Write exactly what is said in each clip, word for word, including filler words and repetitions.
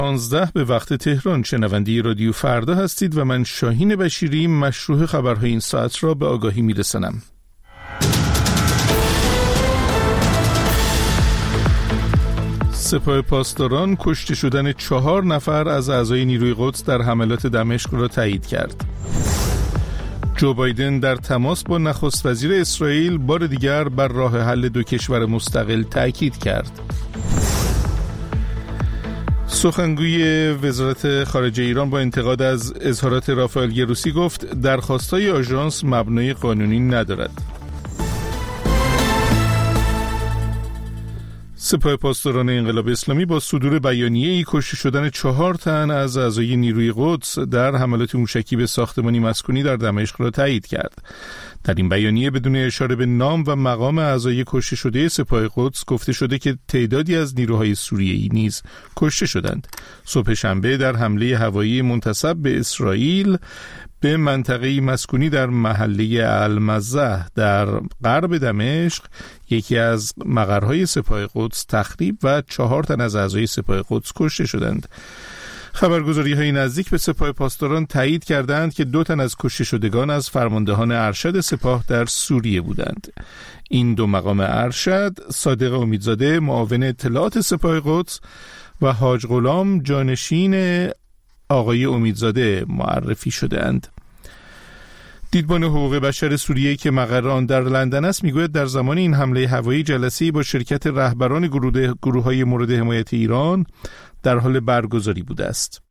پانزده به وقت تهران. شنونده رادیو فردا هستید و من شاهین بشیری مشروح خبرهای این ساعت را به آگاهی میرسانم. سپاه پاسداران کشته شدن چهار نفر از اعضای نیروی قدس در حملات دمشق را تایید کرد. جو بایدن در تماس با نخست وزیر اسرائیل بار دیگر بر راه حل دو کشور مستقل تأکید کرد. سخنگوی وزارت خارجه ایران با انتقاد از اظهارات رافائل گروسی گفت درخواست‌های آژانس مبنای قانونی ندارد. سپاه پاسداران انقلاب اسلامی با صدور بیانیه‌ای کشته شدن چهار تن از اعضای نیروی قدس در حملات موشکی به ساختمانی مسکونی در دمشق را تایید کرد. در این بیانیه بدون اشاره به نام و مقام اعضای کشته شده سپاه قدس گفته شده که تعدادی از نیروهای سوریه‌ای نیز کشته شدند. صبح شنبه در حمله هوایی منتسب به اسرائیل به منطقه مسکونی در محله المزه در غرب دمشق یکی از مقرهای سپاه قدس تخریب و چهار تن از اعضای سپاه قدس کشته شدند. خبرگزاری‌های نزدیک به سپاه پاسداران تایید کردند که دو تن از کشته شدگان از فرماندهان ارشد سپاه در سوریه بودند. این دو مقام ارشد صادق امیدزاده معاون اطلاعات سپاه قدس و حاج غلام جانشین آقای امیدزاده معرفی شده‌اند. دیدبان حقوق بشر سوریه که مقر آن در لندن است میگوید در زمان این حمله هوایی جلسه‌ای با شرکت رهبران گروه گروه‌های مورد حمایت ایران در حال برگزاری بوده است.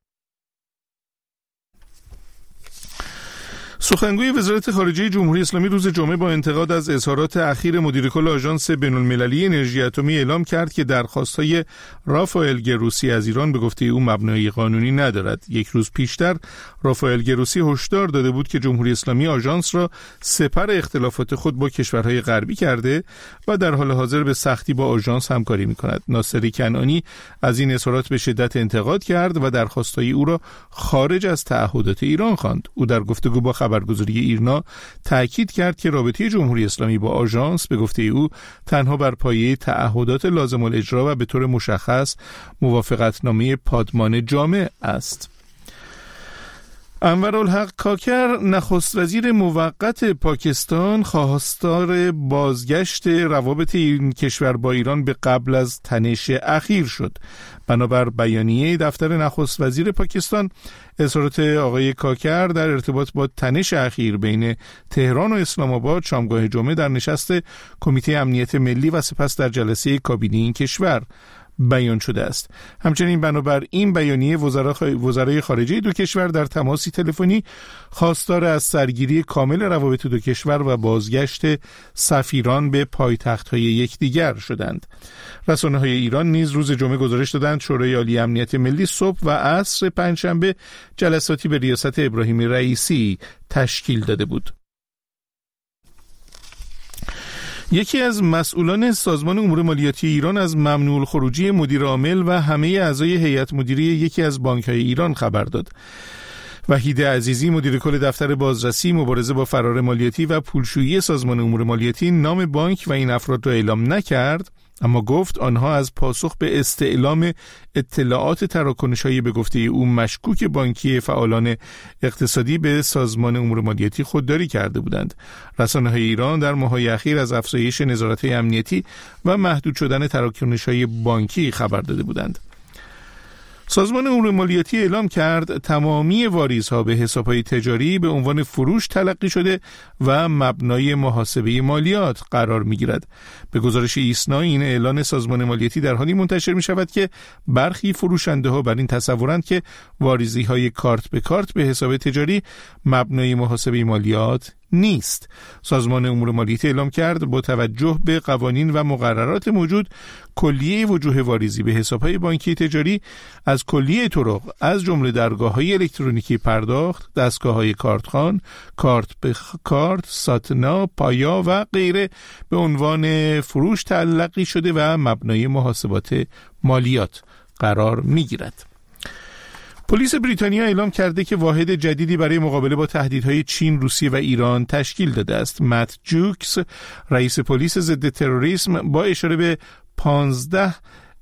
سخنگوی وزارت خارجه جمهوری اسلامی روز جمعه با انتقاد از اظهارات اخیر مدیر کل آژانس بین‌المللی انرژی اتمی اعلام کرد که درخواست‌های رافائل گروسی از ایران به گفته او مبنای قانونی ندارد. یک روز پیشتر رافائل گروسی هشدار داده بود که جمهوری اسلامی آژانس را سپر اختلافات خود با کشورهای غربی کرده و در حال حاضر به سختی با آژانس همکاری می‌کند. ناصر کنعانی از این اظهارات به شدت انتقاد کرد و درخواست‌های او را خارج از تعهدات ایران خواند. او در گفتگو با خبرگزاری ایرنا تأکید کرد که رابطه جمهوری اسلامی با آژانس به گفته او تنها بر پایه تعهدات لازم الاجرا و به طور مشخص موافقتنامه پادمان جامع است. انورالحق کاکر نخست وزیر موقت پاکستان خواستار بازگشت روابط این کشور با ایران به قبل از تنش اخیر شد. بنابر بیانیه دفتر نخست وزیر پاکستان، اظهارات آقای کاکر در ارتباط با تنش اخیر بین تهران و اسلام آباد شامگاه جمعه در نشست کمیته امنیت ملی و سپس در جلسه کابینه این کشور بیان شده است. همچنین بنابر این بیانیه وزرای خارجه دو کشور در تماسی تلفنی خواستار از سرگیری کامل روابط دو کشور و بازگشت سفیران به پایتخت‌های یکدیگر شدند. رسانه‌های ایران نیز روز جمعه گزارش دادند شورای عالی امنیت ملی صبح و عصر پنجشنبه جلساتی به ریاست ابراهیم رئیسی تشکیل داده بود. یکی از مسئولان سازمان امور مالیاتی ایران از ممنوع الخروجی مدیر عامل و همه اعضای هیئت مدیره یکی از بانک‌های ایران خبر داد. وحید عزیزی مدیر کل دفتر بازرسی، مبارزه با فرار مالیاتی و پولشویی سازمان امور مالیاتی نام بانک و این افراد را اعلام نکرد، اما گفت آنها از پاسخ به استعلام اطلاعات تراکنش‌های به گفته او مشکوک بانکی فعالان اقتصادی به سازمان امور مالیاتی خودداری کرده بودند. رسانه‌های ایران در ماه‌های اخیر از افزایش نظارت‌های امنیتی و محدود شدن تراکنش‌های بانکی خبر داده بودند. سازمان امور مالیاتی اعلام کرد تمامی واریزها به حساب‌های تجاری به عنوان فروش تلقی شده و مبنای محاسبه مالیات قرار می‌گیرد. به گزارش ایسنا این اعلان سازمان مالیاتی در حالی منتشر می‌شود که برخی فروشنده‌ها بر این تصورند که واریزی‌های کارت به کارت به حساب تجاری مبنای محاسبه مالیات نیست. سازمان امور مالیاتی اعلام کرد با توجه به قوانین و مقررات موجود کلیه وجوه واریزی به حساب‌های بانکی تجاری از کلیه طرق از جمله درگاه‌های الکترونیکی پرداخت، دستگاه‌های کارتخوان، کارت به کارت، ساتنا، پایا و غیره به عنوان فروش تلقی شده و مبنای محاسبات مالیات قرار می‌گیرد. پلیس بریتانیا اعلام کرده که واحد جدیدی برای مقابله با تهدیدهای چین، روسیه و ایران تشکیل داده است. مت جوکس، رئیس پلیس ضد تروریسم، با اشاره به پانزده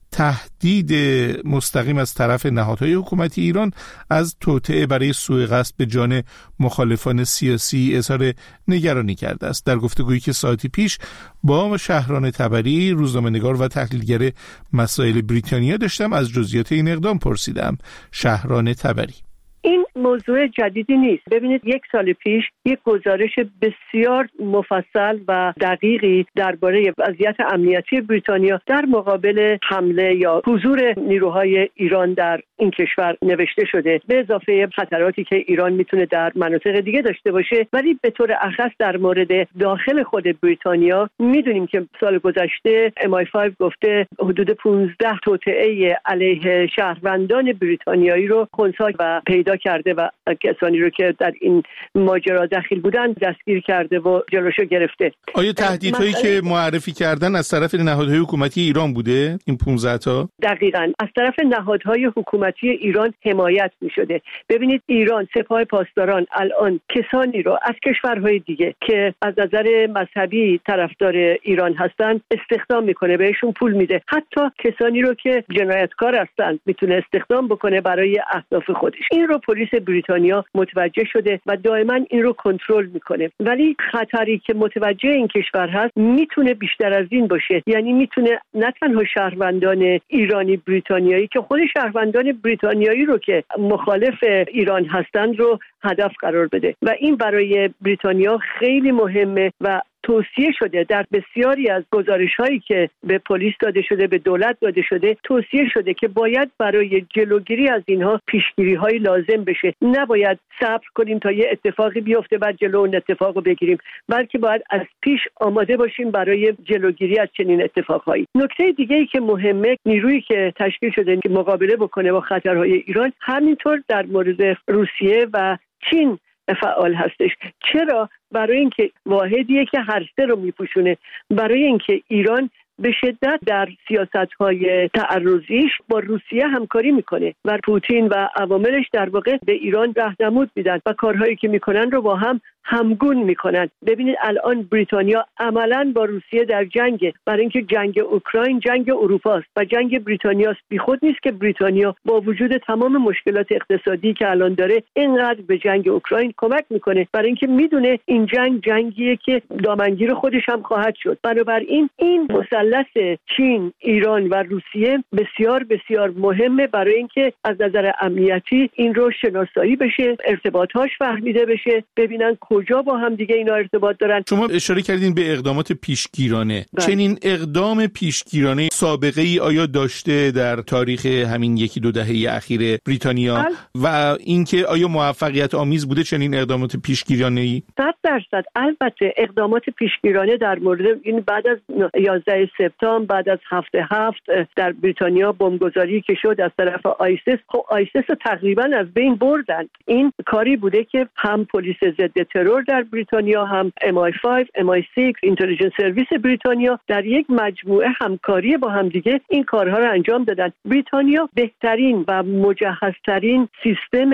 تهدید مستقیم از طرف نهادهای حکومتی ایران از توطئه برای سوء قصد به جان مخالفان سیاسی اظهار نگرانی کرده است. در گفتگویی که ساعتی پیش با شهران تبری، روزنامه‌نگار و تحلیلگر مسائل بریتانیا داشتم، از جزئیات این اقدام پرسیدم. شهران تبری: این موضوع جدیدی نیست. ببینید، یک سال پیش یک گزارش بسیار مفصل و دقیقی درباره وضعیت امنیتی بریتانیا در مقابل حمله یا حضور نیروهای ایران در این کشور نوشته شده، به اضافه خطراتی که ایران میتونه در مناطق دیگه داشته باشه. ولی به طور اخص در مورد داخل خود بریتانیا میدونیم که سال گذشته ام آی پنج گفته حدود پانزده توطئه علیه شهروندان بریتانیایی رو خنثی و پیدا کرده و کسانی رو که در این ماجرا دخیل بودن دستگیر کرده و جلوشو گرفته. آیا تهدیدهایی که معرفی کردن از طرف نهادهای حکومتی ایران بوده این پانزده تا؟ دقیقاً از طرف نهادهای حکومتی ایران حمایت می شده. ببینید، ایران سپاه پاسداران الان کسانی رو از کشورهای دیگه که از نظر مذهبی طرفدار ایران هستن استخدام میکنه، بهشون پول میده. حتی کسانی رو که جنایتکار هستن میتونه استخدام بکنه برای اهداف خودش. این رو پلیس بریتانیا متوجه شده و دائما این رو کنترل میکنه. ولی خطری که متوجه این کشور هست میتونه بیشتر از این باشه. یعنی میتونه نه تنها شهروندان ایرانی بریتانیایی که خود شهروندان بریتانیایی رو که مخالف ایران هستند رو هدف قرار بده و این برای بریتانیا خیلی مهمه و توصیه شده در بسیاری از گزارش‌هایی که به پلیس داده شده، به دولت داده شده، توصیه شده که باید برای جلوگیری از اینها پیشگیری‌های لازم بشه. نباید صبر کنیم تا یه اتفاقی بیفته بعد جلو اون اتفاق رو بگیریم، بلکه باید از پیش آماده باشیم برای جلوگیری از چنین اتفاق‌هایی. نکته دیگه‌ای که مهمه، نیرویی که تشکیل شده که مقابله بکنه با خطرهای ایران، همینطور در مورد روسیه و چین فعال هستش. چرا؟ برای اینکه واحدیه که هر سه رو میپوشونه، برای اینکه ایران به شدت در سیاست‌های تعرضیش با روسیه همکاری میکنه و پوتین و عواملش در واقع به ایران راهنمود میدن و کارهایی که میکنن رو با هم همگون میکنن. ببینید الان بریتانیا عملاً با روسیه در جنگه، برای اینکه جنگ اوکراین جنگ اروپاست و جنگ بریتانیاست. بیخود نیست که بریتانیا با وجود تمام مشکلات اقتصادی که الان داره اینقدر به جنگ اوکراین کمک میکنه، برای اینکه میدونه این جنگ جنگیه که دامنگیر خودش هم خواهد شد. بنابراین این مثلث چین، ایران و روسیه بسیار بسیار مهمه برای اینکه از نظر امنیتی این رو شناسایی بشه، ارتباطاش فهمیده بشه، ببینن کجا با هم دیگه اینا ارتباط دارن. شما اشاره کردین به اقدامات پیشگیرانه. بله. چنین اقدام پیشگیرانه سابقه ای آیا داشته در تاریخ همین یکی دو دهه اخیر بریتانیا؟ بله. و اینکه آیا موفقیت آمیز بوده چنین اقدامات پیشگیرانه ای؟ صد درصد. البته اقدامات پیشگیرانه در مورد این بعد از یازده سپتامبر، بعد از هفته هفت در بریتانیا بمبگذاری که شد از طرف آیسیس، خب آیسیس رو تقریبا از بین بردن. این کاری بوده که هم پلیس ضد ترور در بریتانیا، هم ام آی پنج، ام آی شش، اینتلیجنس سرویس بریتانیا در یک مجموعه همکاری با هم دیگه این کارها رو انجام دادن. بریتانیا بهترین و مجهزترین سیستم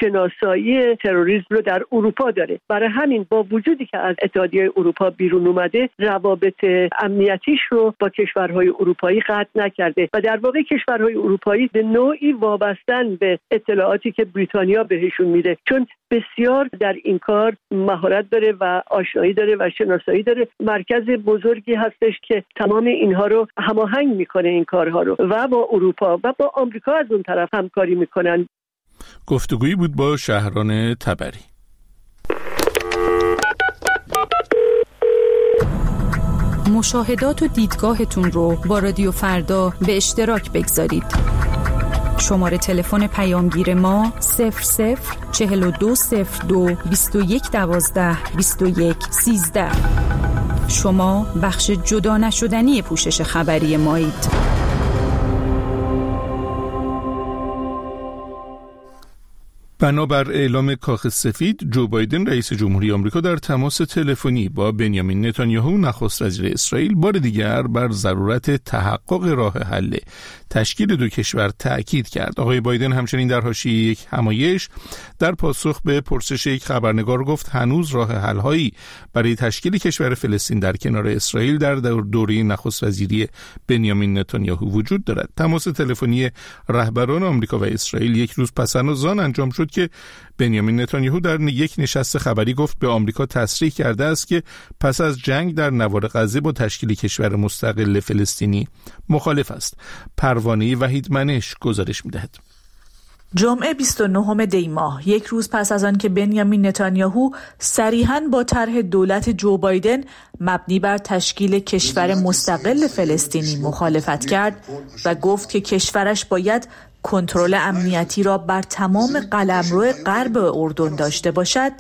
شناسایی تروریسم رو در اروپا داره. برای همین با وجودی که از اتحادیه اروپا بیرون اومده، روابط امنیتیش رو با کشورهای اروپایی قطع نکرده و در واقع کشورهای اروپایی به نوعی وابستن به اطلاعاتی که بریتانیا بهشون میده، چون بسیار در این کار مهارت داره و آشنایی داره و شناسایی داره. مرکز بزرگی هستش که تمام اینها رو هماهنگ میکنه، این کارها رو، و با اروپا و با آمریکا از اون طرف همکاری میکنن. گفتگویی بود با شهران تبری. مشاهدات و دیدگاهتون رو با رادیو فردا به اشتراک بگذارید. شماره تلفن پیامگیر ما صفر صفر چهل و دو صفر دو بیست و یک دوازده بیست و یک سیزده. شما بخش جدا نشدنی پوشش خبری مایید. بنابر اعلام کاخ سفید، جو بایدن رئیس جمهوری آمریکا در تماس تلفنی با بنیامین نتانیاهو نخست وزیر اسرائیل بار دیگر بر ضرورت تحقق راه حل تشکیل دو کشور تأکید کرد. آقای بایدن همچنین در حاشیه یک همایش در پاسخ به پرسش یک خبرنگار گفت هنوز راه حل‌هایی برای تشکیل کشور فلسطین در کنار اسرائیل در دوره نخست وزیری بنیامین نتانیاهو وجود دارد. تماس تلفنی رهبران آمریکا و اسرائیل یک روز پس از آن انجام شد که بنیامین نتانیاهو در یک نشست خبری گفت به آمریکا تصریح کرده است که پس از جنگ در نوار غزه با تشکیل کشور مستقل فلسطینی مخالف است. پروانه وحید منش گزارش می‌دهد. جمعه بیست و نهم دی ماه، یک روز پس از آن که بنیامین نتانیاهو صریحاً با طرح دولت جو بایدن مبنی بر تشکیل کشور مستقل فلسطینی مخالفت کرد و گفت که کشورش باید کنترل امنیتی را بر تمام قلمرو غرب اردن داشته باشد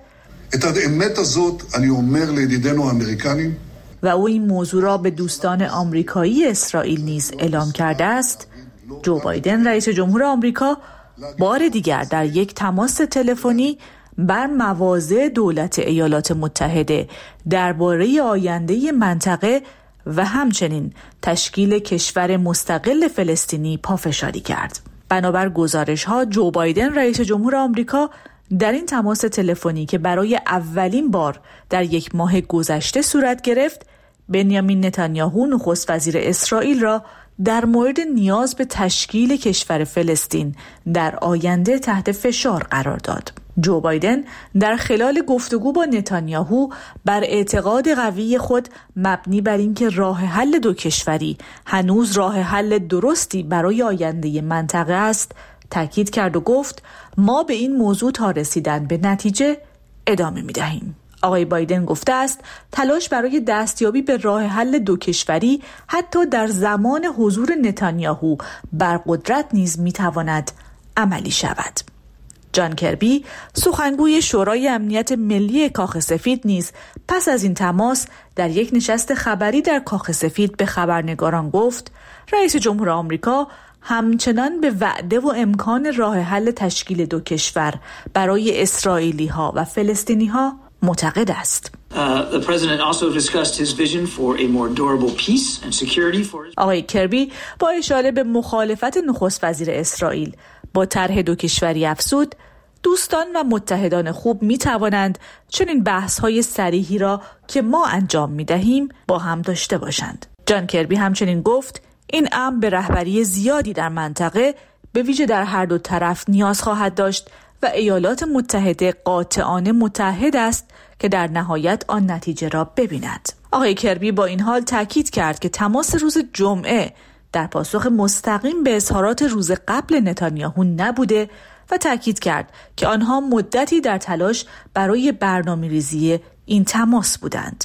و او این موضوع را به دوستان آمریکایی اسرائیل نیز اعلام کرده است، جو بایدن رئیس جمهور آمریکا بار دیگر در یک تماس تلفنی بر مواضع دولت ایالات متحده درباره آینده منطقه و همچنین تشکیل کشور مستقل فلسطینی پافشاری کرد. بنابر گزارش‌ها جو بایدن رئیس جمهور آمریکا در این تماس تلفنی که برای اولین بار در یک ماه گذشته صورت گرفت، بنیامین نتانیاهو نخست وزیر اسرائیل را در مورد نیاز به تشکیل کشور فلسطین در آینده تحت فشار قرار داد. جو بایدن در خلال گفتگو با نتانیاهو بر اعتقاد قوی خود مبنی بر اینکه راه حل دو کشوری هنوز راه حل درستی برای آینده منطقه است تاکید کرد و گفت ما به این موضوع تا رسیدن به نتیجه ادامه می‌دهیم. آقای بایدن گفته است تلاش برای دستیابی به راه حل دو کشوری حتی در زمان حضور نتانیاهو بر قدرت نیز می‌تواند عملی شود. جان کربی، سخنگوی شورای امنیت ملی کاخ سفید نیز پس از این تماس در یک نشست خبری در کاخ سفید به خبرنگاران گفت رئیس جمهور آمریکا همچنان به وعده و امکان راه حل تشکیل دو کشور برای اسرائیلی ها و فلسطینی ها معتقد است. آقای کربی با اشاره به مخالفت نخست وزیر اسرائیل با طرح دو کشوری افزود دوستان و متحدان خوب می توانند چنین بحث های صریحی را که ما انجام می دهیم با هم داشته باشند. جان کربی همچنین گفت این امر به رهبری زیادی در منطقه به ویژه در هر دو طرف نیاز خواهد داشت و ایالات متحده قاطعانه متحد است که در نهایت آن نتیجه را ببیند. آقای کربی با این حال تاکید کرد که تماس روز جمعه در پاسخ مستقیم به اظهارات روز قبل نتانیاهو نبوده و تاکید کرد که آنها مدتی در تلاش برای برنامه‌ریزی این تماس بودند.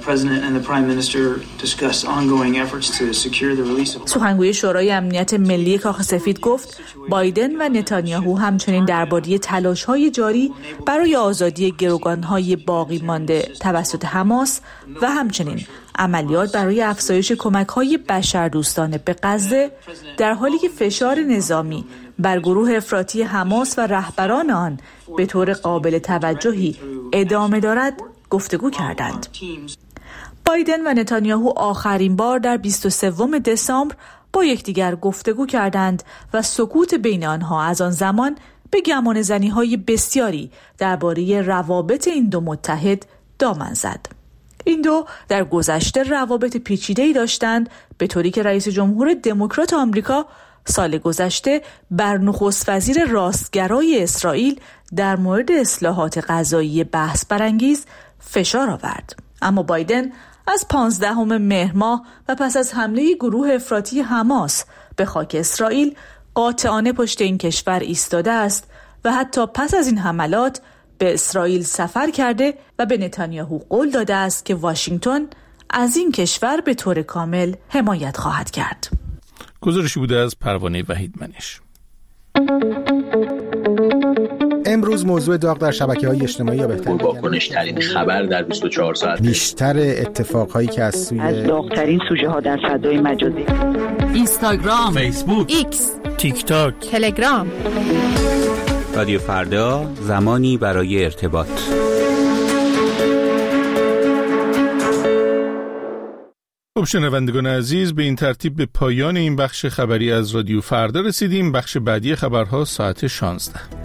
سخنگوی شورای امنیت ملی کاخ سفید گفت بایدن و نتانیاهو همچنین درباره تلاش‌های جاری برای آزادی گروگان‌های باقی مانده توسط حماس و همچنین عملیات برای افزایش کمک‌های بشردوستانه به غزه در حالی که فشار نظامی بر گروه افراطی حماس و رهبران آن به طور قابل توجهی ادامه دارد گفتگو کردند. بایدن و نتانیاهو آخرین بار در بیست و سوم دسامبر با یکدیگر گفتگو کردند و سکوت بین آنها از آن زمان به گمانه‌زنی‌های بسیاری درباره روابط این دو متحد دامن زد. این دو در گذشته روابط پیچیده‌ای داشتند به طوری که رئیس جمهور دموکرات آمریکا سال گذشته بر نخست وزیر راستگرای اسرائیل در مورد اصلاحات قضایی بحث برانگیز فشار آورد. اما بایدن از پانزدهم مهر ماه و پس از حمله گروه افراطی حماس به خاک اسرائیل قاطعانه پشت این کشور ایستاده است و حتی پس از این حملات به اسرائیل سفر کرده و به نتانیاهو قول داده است که واشنگتن از این کشور به طور کامل حمایت خواهد کرد. گزارشی بوده از پروانه وحید منش. امروز موضوع داغ در شبکه‌های اجتماعی یا بهتر واکنش ترین خبر در بیست و چهار ساعت، بیشتر اتفاقهایی که از سوی از داغ‌ترین سوژه ها در فضای مجازی، اینستاگرام، فیسبوک، ایکس، تیک تاک، تلگرام. رادیو فردا، زمانی برای ارتباط. خب شنوندگان عزیز، به این ترتیب به پایان این بخش خبری از رادیو فردا رسیدیم. بخش بعدی خبرها ساعت شانزده.